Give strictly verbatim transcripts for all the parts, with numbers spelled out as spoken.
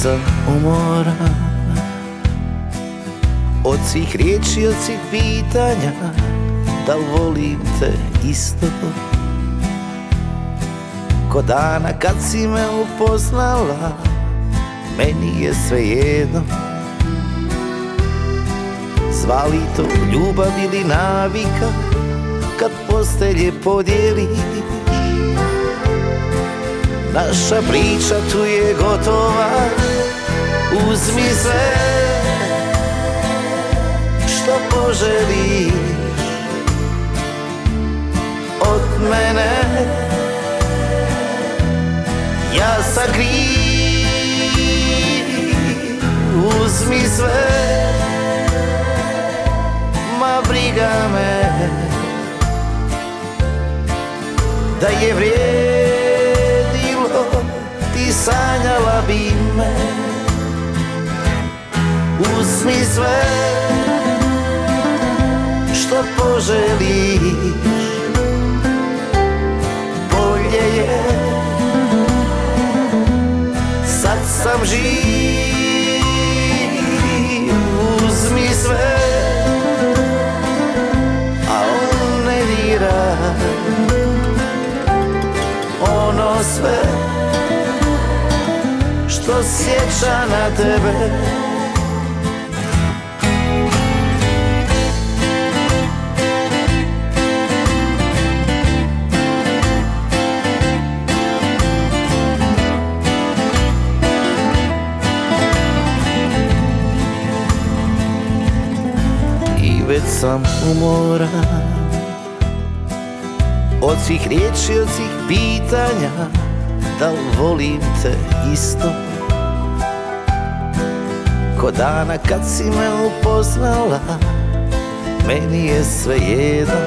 sam umoran od svih riječi, od svih pitanja, da li volim te isto ko dana kad si me upoznala. Meni je svejedno, zvali to ljubav ili navika, kad postelje podijeliš. Naša priča tu je gotova, uzmi sve što poželiš od mene. Ja sam kriv, uzmi sve, ma briga me, da je vrijedilo, ti sanjala bi me. Uzmi sve što poželiš, bolje je, sad sam živ. Uzmi sve, a on ne dira ono sve što sjeća na tebe. Već sam umoran od svih riječi, od svih pitanja, da li volim te isto ko dana kad si me upoznala. Meni je svejedno,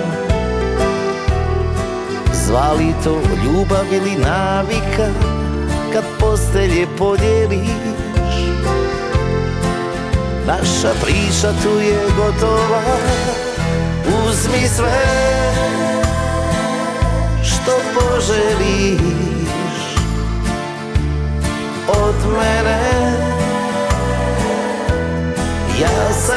zvali to ljubav ili navika, kad postelje podijeliš. Naša priča tu je gotova, uzmi sve što poželiš od mene. Ja sam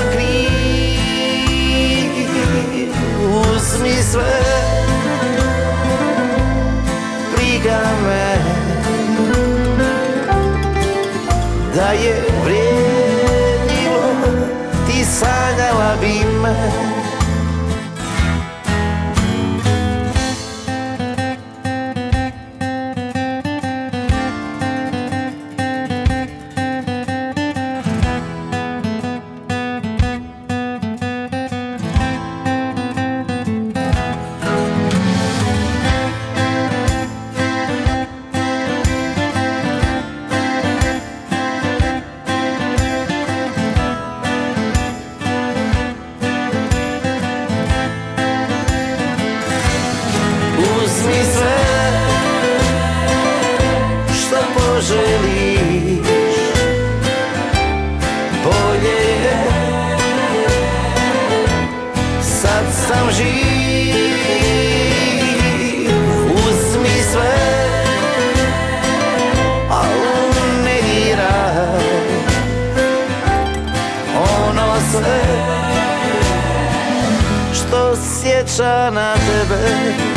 kriv, uzmi sve, briga me, da je vrijedilo, ti sanjala bi me. Uzmi sve što poželiš, bolje je, sad sam živ. Uzmi sve, a ne diraj ono sve što sjeća na tebe.